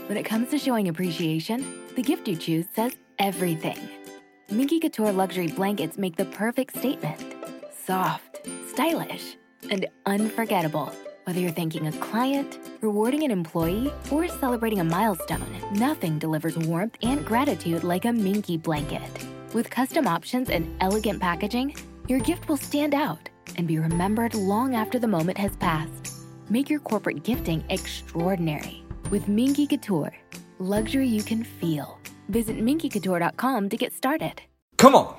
When it comes to showing appreciation, the gift you choose says everything. Minky Couture luxury blankets make the perfect statement. Soft, stylish, and unforgettable. Whether you're thanking a client, rewarding an employee, or celebrating a milestone, nothing delivers warmth and gratitude like a Minky blanket. With custom options and elegant packaging, your gift will stand out and be remembered long after the moment has passed. Make your corporate gifting extraordinary with Minky Couture. Luxury you can feel. Visit minkycouture.com to get started. Come on.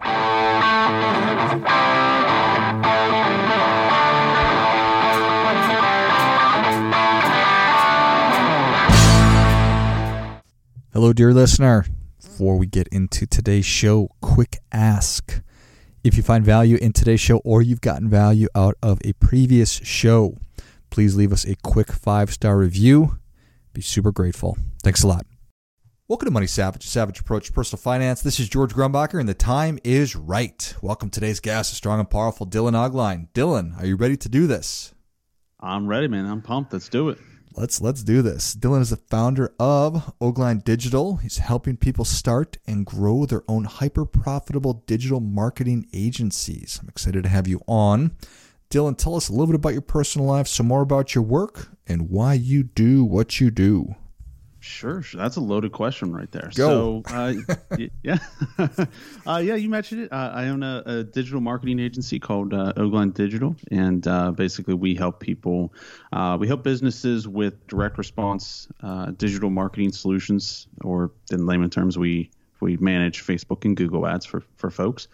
Hello, dear listener. Before we get into today's show, quick ask. If you find value in today's show or you've gotten value out of a previous show, please leave us a quick 5-star review. Be super grateful. Thanks a lot. Welcome to Money Savage, a savage approach to personal finance. This is George Grumbacher, and the time is right. Welcome to today's guest, a strong and powerful Dylan Ogline. Dylan, are you ready to do this? I'm ready, man. I'm pumped. Let's do it. Let's do this. Dylan is the founder of Ogline Digital. He's helping people start and grow their own hyper-profitable digital marketing agencies. I'm excited to have you on. Dylan, tell us a little bit about your personal life, some more about your work, and why you do what you do. Sure. That's a loaded question right there. Go. So, yeah. You mentioned it. I own a digital marketing agency called Ogline Digital, and basically we help people, we help businesses with direct response digital marketing solutions, or in layman terms, we manage Facebook and Google ads for folks.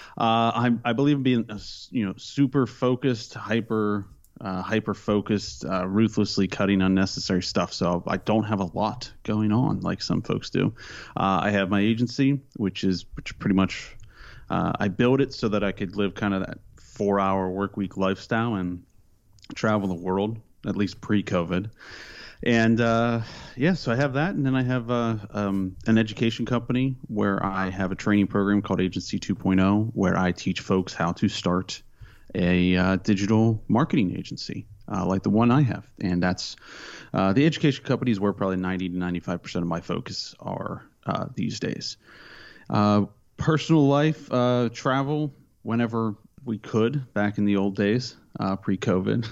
I believe in being super focused, hyper focused, ruthlessly cutting unnecessary stuff. So I don't have a lot going on like some folks do. I have my agency, which pretty much I built it so that I could live kind of that 4-hour work week lifestyle and travel the world, at least pre-COVID. And so I have that, and then I have an education company where I have a training program called Agency 2.0, where I teach folks how to start a digital marketing agency like the one I have. And that's the education company is where probably 90 to 95% of my focus are these days. Personal life, travel whenever we could back in the old days, pre-COVID.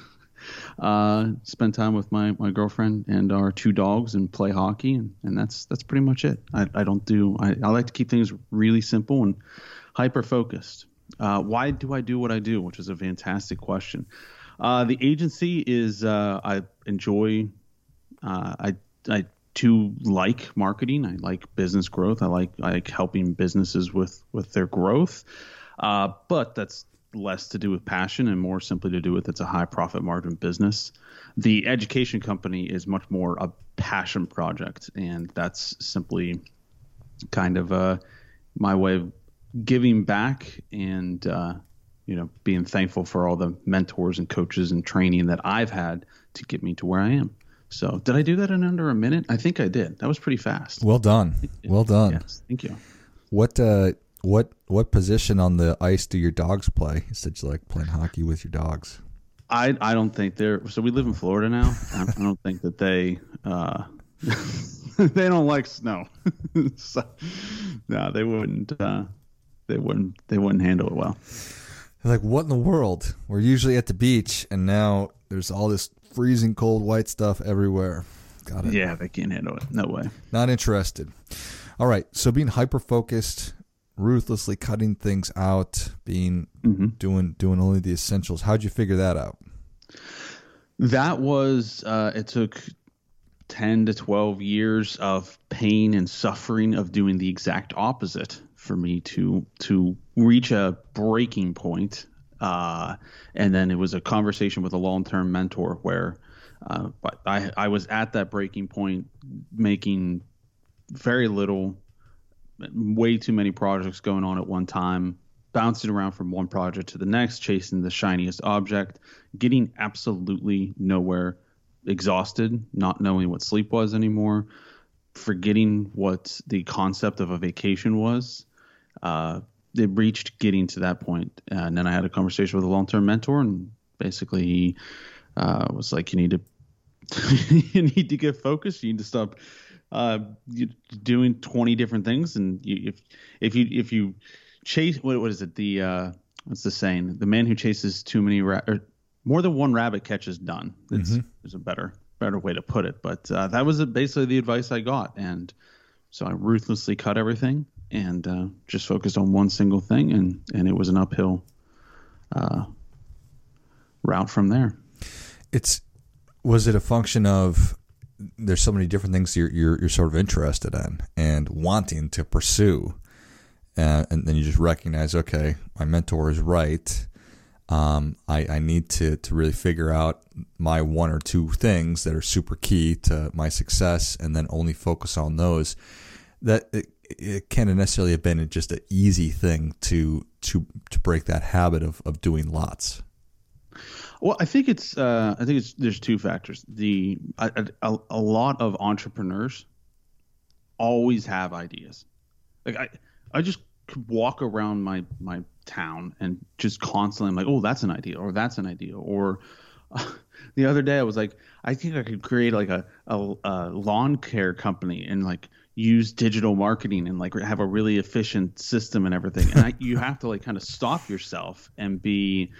Spend time with my girlfriend and our 2 dogs and play hockey, and that's pretty much it. I like to keep things really simple and hyper focused. Why do I do what I do? Which is a fantastic question. The agency is I enjoy. I too like marketing. I like business growth. I like helping businesses with their growth. But that's less to do with passion and more simply to do with it's a high profit margin business. The education company is much more a passion project, and that's simply kind of my way of giving back and being thankful for all the mentors and coaches and training that I've had to get me to where I am. So did I do that in under a minute? I think I did. That was pretty fast. Well done. Well done. Yes, thank you. What position on the ice do your dogs play? You said you like playing hockey with your dogs. I don't think so we live in Florida now. I don't think that they they don't like snow. So, no, they wouldn't handle it well. They're like, what in the world? We're usually at the beach, and now there's all this freezing cold white stuff everywhere. Got it. Yeah, they can't handle it. No way. Not interested. All right. So being hyper-focused, ruthlessly cutting things out, doing only the essentials. How'd you figure that out? That was it took 10 to 12 years of pain and suffering of doing the exact opposite for me to reach a breaking point. And then it was a conversation with a long-term mentor where I was at that breaking point, making very little, way too many projects going on at one time, bouncing around from one project to the next, chasing the shiniest object, getting absolutely nowhere, exhausted, not knowing what sleep was anymore, forgetting what the concept of a vacation was. It reached getting to that point. And then I had a conversation with a long-term mentor, and basically he was like, you need to you need to get focused. You need to stop doing 20 different things. And if you chase, what is it? What's the saying? The man who chases too many or more than one rabbit catches none. There's a better way to put it. But that was basically the advice I got. And so I ruthlessly cut everything and just focused on one single thing. And it was an uphill route from there. Was it a function of there's so many different things you're sort of interested in and wanting to pursue, and then you just recognize, okay, my mentor is right. I need to really figure out my one or two things that are super key to my success, and then only focus on those. That it can't necessarily have been just an easy thing to break that habit of doing lots. Well, I think there's two factors. A lot of entrepreneurs always have ideas. Like I just could walk around my town and just constantly, I'm like, oh, that's an idea, or that's an idea. Or the other day I was like, I think I could create like a lawn care company and like use digital marketing and like have a really efficient system and everything. And you have to like kind of stop yourself and be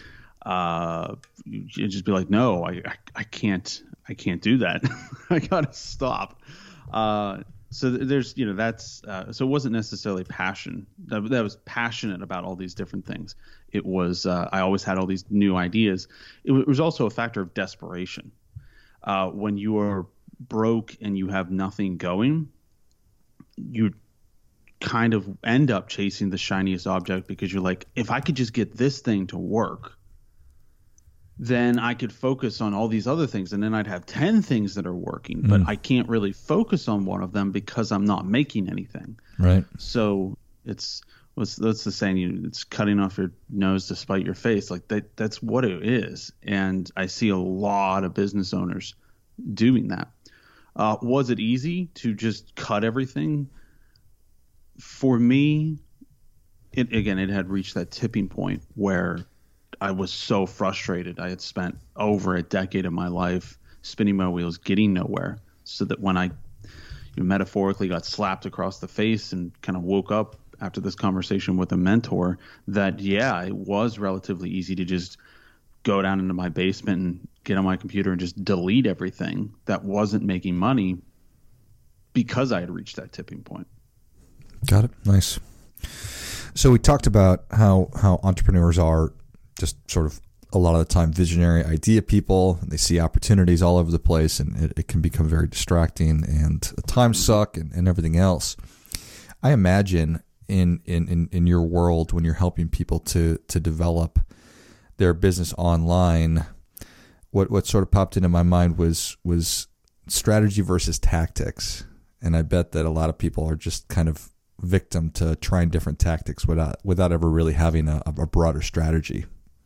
you just be like, no, I can't do that. I gotta stop. So there's, that's so it wasn't necessarily passion that was passionate about all these different things. It was I always had all these new ideas. It was also a factor of desperation. When you are broke and you have nothing going, you kind of end up chasing the shiniest object because you're like, if I could just get this thing to work, then I could focus on all these other things, and then I'd have 10 things that are working, but I can't really focus on one of them because I'm not making anything. Right. So that's the saying, it's cutting off your nose to spite your face. Like that's what it is. And I see a lot of business owners doing that. Was it easy to just cut everything? For me, it had reached that tipping point where I was so frustrated. I had spent over a decade of my life spinning my wheels, getting nowhere, so that when I metaphorically got slapped across the face and kind of woke up after this conversation with a mentor, that, it was relatively easy to just go down into my basement and get on my computer and just delete everything that wasn't making money because I had reached that tipping point. Got it. Nice. So we talked about how entrepreneurs are just sort of a lot of the time visionary idea people. They see opportunities all over the place, and it can become very distracting, and the time suck and everything else. I imagine in your world, when you're helping people to develop their business online, what sort of popped into my mind was strategy versus tactics. And I bet that a lot of people are just kind of victim to trying different tactics without ever really having a broader strategy.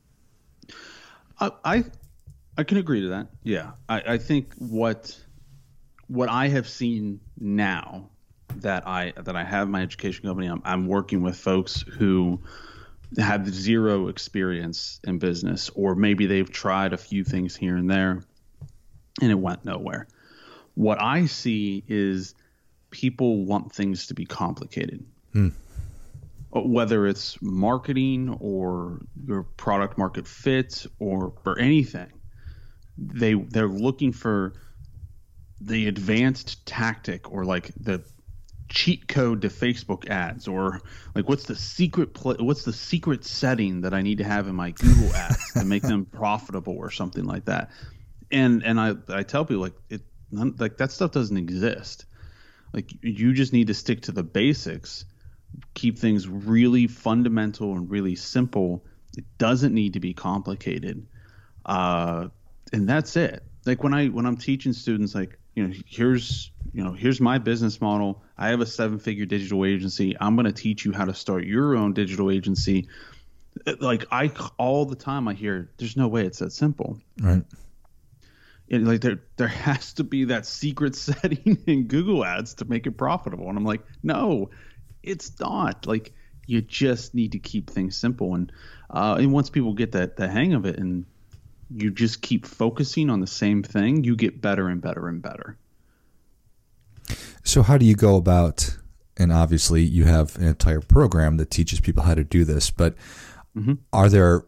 I can agree to that. Yeah. I think what I have seen now that I have my education company, I'm working with folks who have zero experience in business, or maybe they've tried a few things here and there and it went nowhere. What I see is people want things to be complicated. Whether it's marketing or your product market fit or anything, they're looking for the advanced tactic, or like the cheat code to Facebook ads, or like what's the secret setting that I need to have in my Google ads to make them profitable or something like that. And I tell people like that stuff doesn't exist. Like you just need to stick to the basics. Keep things really fundamental and really simple. It doesn't need to be complicated, and that's it. Like when I'm teaching students, like here's my business model. I have a 7-figure digital agency. I'm going to teach you how to start your own digital agency. Like all the time I hear, there's no way it's that simple. Right. And like there has to be that secret setting in Google ads to make it profitable, and I'm like, no. It's not. Like, you just need to keep things simple, and once people get the hang of it, and you just keep focusing on the same thing, you get better and better and better. So how do you go about, and obviously you have an entire program that teaches people how to do this, but are there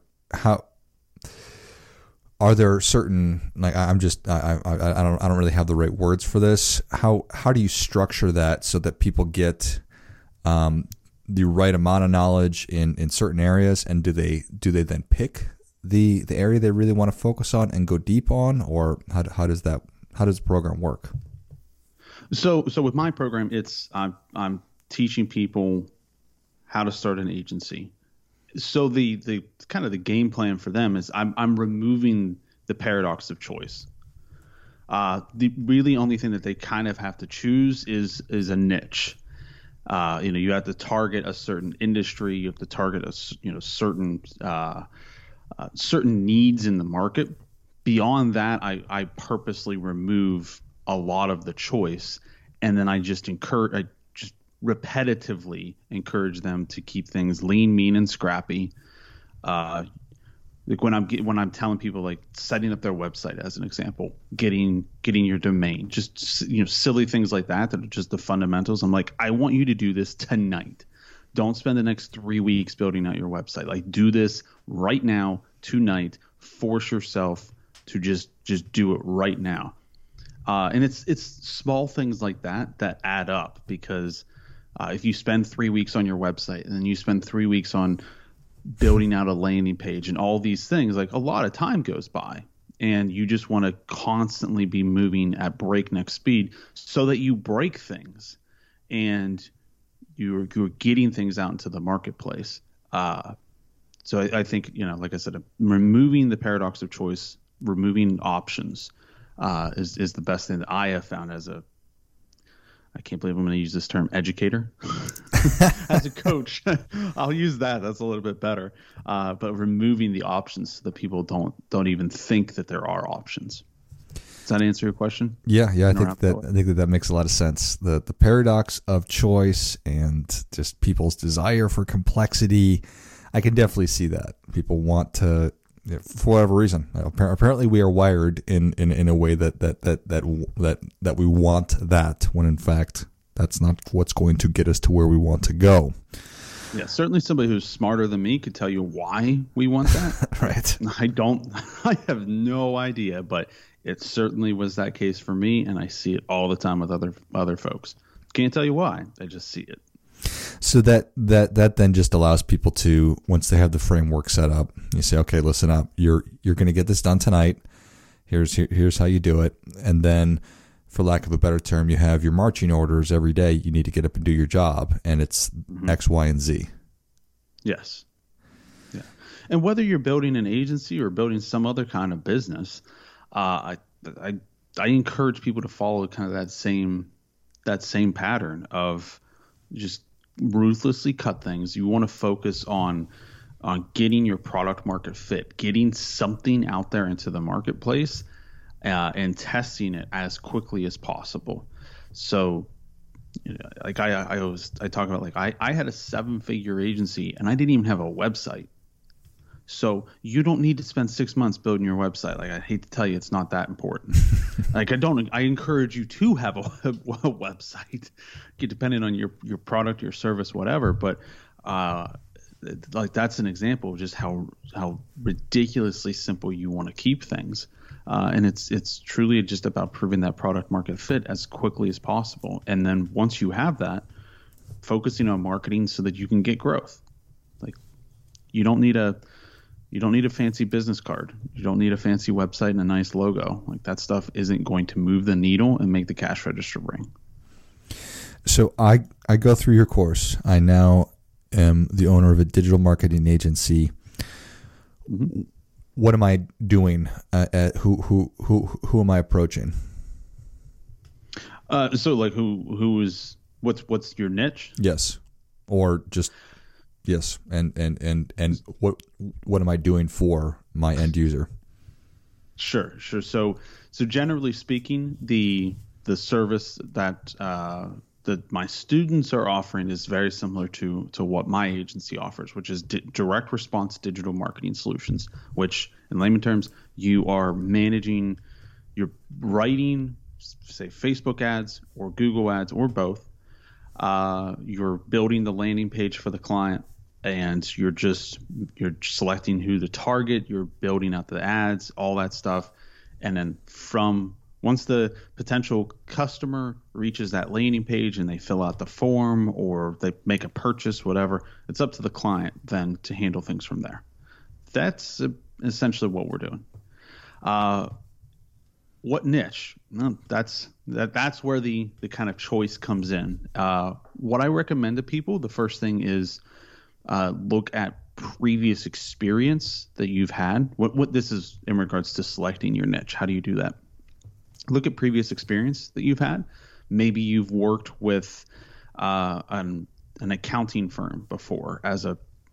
certain, like, I don't really have the right words for this. How do you structure that so that people get the right amount of knowledge in certain areas, and do they then pick the area they really want to focus on and go deep on, or how does the program work? So with my program, I'm teaching people how to start an agency. So the kind of the game plan for them is I'm removing the paradox of choice. The really only thing that they kind of have to choose is a niche. You have to target a certain industry. You have to target certain needs in the market. Beyond that, I purposely remove a lot of the choice, and then I just repetitively encourage them to keep things lean, mean, and scrappy. Like when I'm telling people, like, setting up their website as an example, getting your domain, just silly things like that are just the fundamentals. I'm like, I want you to do this tonight. Don't spend the next 3 weeks building out your website. Like, do this right now, tonight. Force yourself to just do it right now. And it's small things like that add up, because if you spend 3 weeks on your website and then you spend 3 weeks on building out a landing page and all these things, like, a lot of time goes by, and you just want to constantly be moving at breakneck speed so that you break things and you're getting things out into the marketplace. So I think, like I said, removing the paradox of choice, removing options is the best thing that I have found as I can't believe I'm going to use this term, educator. As a coach, I'll use that. That's a little bit better. But removing the options so that people don't even think that there are options. Does that answer your question? Yeah. I think that makes a lot of sense. The paradox of choice and just people's desire for complexity. I can definitely see that. People want to, for whatever reason. Apparently, we are wired in a way that we want that, when in fact that's not what's going to get us to where we want to go. Yeah, certainly somebody who's smarter than me could tell you why we want that. Right. I have no idea, but it certainly was that case for me, and I see it all the time with other folks. Can't tell you why. I just see it. So that then just allows people to, once they have the framework set up, you say, okay, listen up, you're going to get this done tonight. Here's how you do it. And then, for lack of a better term, you have your marching orders every day. You need to get up and do your job, and it's X, Y, and Z. Yes. Yeah. And whether you're building an agency or building some other kind of business, I encourage people to follow kind of that same pattern of just ruthlessly cut things. You want to focus on getting your product market fit, getting something out there into the marketplace, and testing it as quickly as possible. So, like I talk about, like, I had a 7-figure agency and I didn't even have a website. So you don't need to spend 6 months building your website. Like, I hate to tell you, it's not that important. Like, I encourage you to have a website, depending on your product, your service, whatever. But like, that's an example of just how ridiculously simple you want to keep things. And it's truly just about proving that product market fit as quickly as possible. And then once you have that, focusing on marketing so that you can get growth. Like, you don't need a fancy business card. You don't need a fancy website and a nice logo. Like, that stuff isn't going to move the needle and make the cash register ring. So I go through your course. I now am the owner of a digital marketing agency. Mm-hmm. What am I doing? Who am I approaching? So, like, what's your niche? Yes, or just yes, and what am I doing for my end user? Sure. So generally speaking, the service that my students are offering is very similar to what my agency offers, which is direct response digital marketing solutions, which in layman terms, you are managing, you're writing, say, Facebook ads or Google ads or both. You're building the landing page for the client, and you're selecting who to target, you're building out the ads, all that stuff. And then once the potential customer reaches that landing page and they fill out the form or they make a purchase, whatever, it's up to the client then to handle things from there. That's essentially what we're doing. What niche? No, that's where the kind of choice comes in. What I recommend to people, the first thing is look at previous experience that you've had. What this is in regards to selecting your niche. How do you do that? Look at previous experience that you've had. Maybe you've worked with an accounting firm before as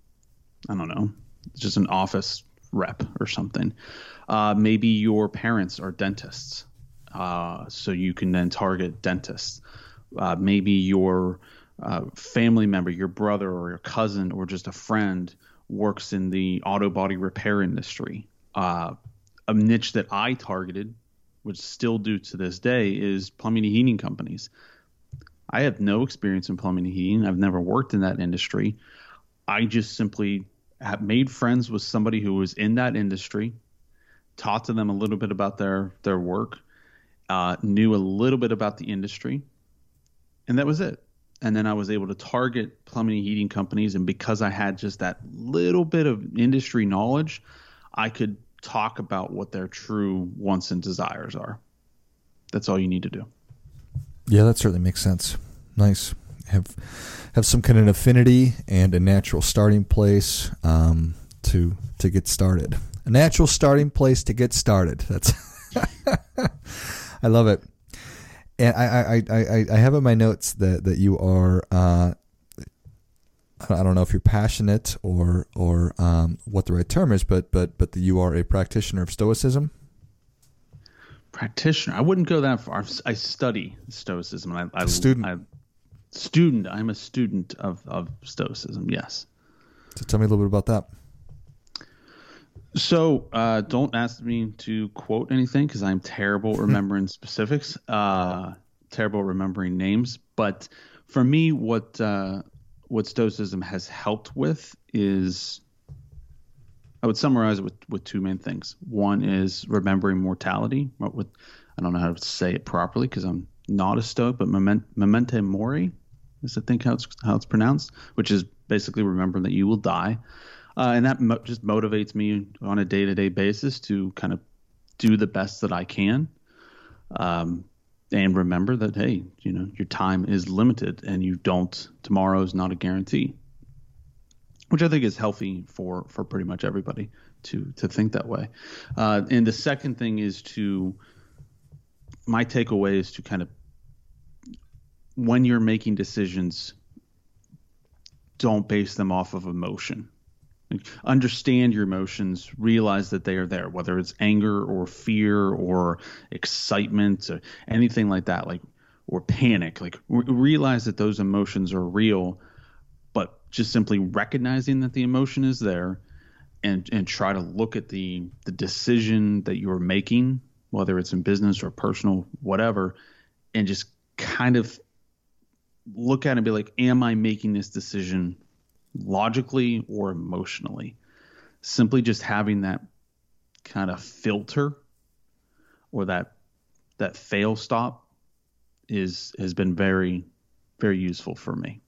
just an office rep or something. Maybe your parents are dentists, so you can then target dentists. Maybe your family member, your brother or your cousin or just a friend works in the auto body repair industry. A niche that I targeted, which still do to this day, is plumbing and heating companies. I have no experience in plumbing and heating. I've never worked in that industry. I just simply have made friends with somebody who was in that industry, taught to them a little bit about their work, knew a little bit about the industry, and that was it. And then I was able to target plumbing and heating companies, and because I had just that little bit of industry knowledge, I could talk about what their true wants and desires are. That's all you need to do. Yeah, that certainly makes sense. Nice. Have some kind of affinity and a natural starting place to get started. A natural starting place to get started. That's I love it. And I have in my notes that you are I don't know if you're passionate or what the right term is, but that you are a practitioner of Stoicism. Practitioner, I wouldn't go that far. I study Stoicism. I'm a student of Stoicism. Yes. So tell me a little bit about that. So don't ask me to quote anything because I'm terrible at remembering specifics, terrible at remembering names. But for me, what Stoicism has helped with is, I would summarize it with two main things. One is remembering mortality. I don't know how to say it properly because I'm not a Stoic, but memento mori is I think how it's pronounced, which is basically remembering that you will die. And that just motivates me on a day-to-day basis to kind of do the best that I can. And remember that, hey, your time is limited and tomorrow is not a guarantee, which I think is healthy for pretty much everybody to think that way. And the second thing is my takeaway is to kind of, when you're making decisions, don't base them off of emotion. Understand your emotions, realize that they are there, whether it's anger or fear or excitement or anything like that, or panic. Realize that those emotions are real, but just simply recognizing that the emotion is there and try to look at the decision that you're making, whether it's in business or personal, whatever, and just kind of look at it and be like, am I making this decision logically or emotionally? Simply just having that kind of filter or that fail stop has been very, very useful for me.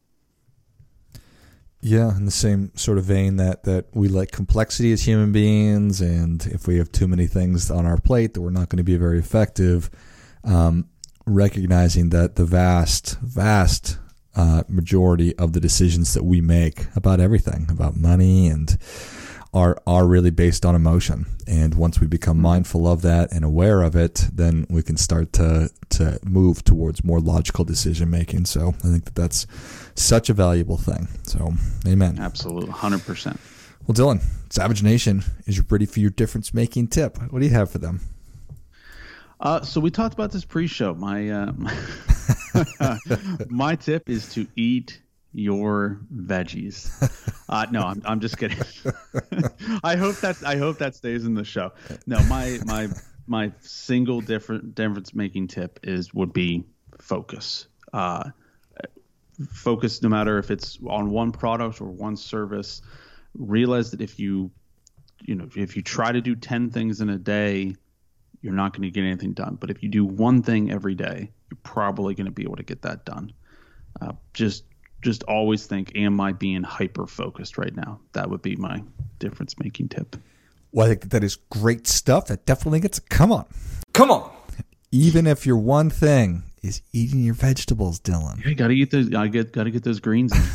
Yeah, in the same sort of vein that we like complexity as human beings, and if we have too many things on our plate, that we're not going to be very effective. Recognizing that the vast majority of the decisions that we make about everything, about money, and are really based on emotion. And once we become mindful of that and aware of it, then we can start to move towards more logical decision making. So I think that's such a valuable thing. So amen. Absolutely, 100%. Well, Dylan, Savage Nation is ready for your difference making tip. What do you have for them? So we talked about this pre-show. My My tip is to eat your veggies. No, I'm just kidding. I hope that stays in the show. No, my single difference making tip would be focus. Focus, no matter if it's on one product or one service. Realize that if you try to do 10 things in a day, you're not going to get anything done. But if you do one thing every day, you're probably going to be able to get that done. Just always think, am I being hyper focused right now? That would be my difference making tip. Well, I think that is great stuff. That definitely gets come on. Even if your one thing is eating your vegetables, Dylan. Yeah, gotta eat those. Gotta get those greens in.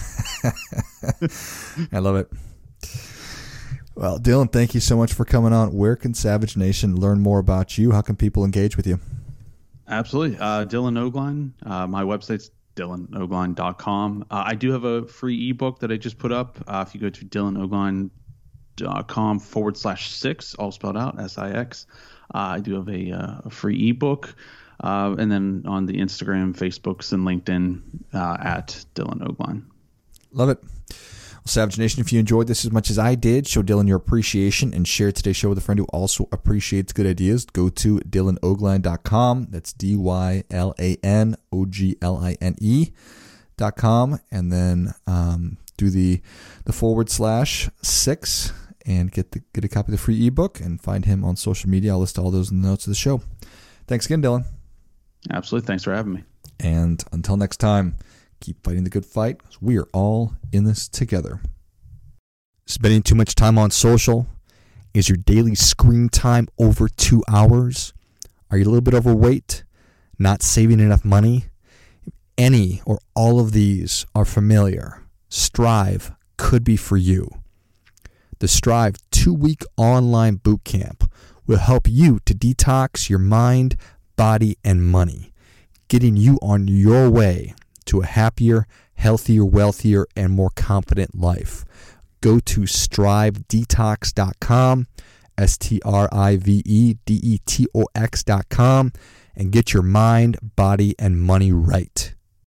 I love it. Well, Dylan, thank you so much for coming on. Where can Savage Nation learn more about you? How can people engage with you? Absolutely. Dylan Ogline. My website's dylanogline.com. I do have a free ebook that I just put up. If you go to dylanogline.com/6, all spelled out, SIX. I do have a free ebook. And then on the Instagram, Facebooks, and LinkedIn at Dylan Ogline. Love it. Well, Savage Nation, if you enjoyed this as much as I did, show Dylan your appreciation and share today's show with a friend who also appreciates good ideas. Go to dylanogline.com. That's DYLANOGLINE.com. And then do the /6 and get a copy of the free ebook and find him on social media. I'll list all those in the notes of the show. Thanks again, Dylan. Absolutely. Thanks for having me. And until next time, keep fighting the good fight. We are all in this together. Spending too much time on social? Is your daily screen time over 2 hours? Are you a little bit overweight? Not saving enough money? If any or all of these are familiar, Strive could be for you. The Strive 2-week online bootcamp will help you to detox your mind, body, and money, getting you on your way to a happier, healthier, wealthier, and more confident life. Go to strivedetox.com, STRIVEDETOX.com, and get your mind, body, and money right.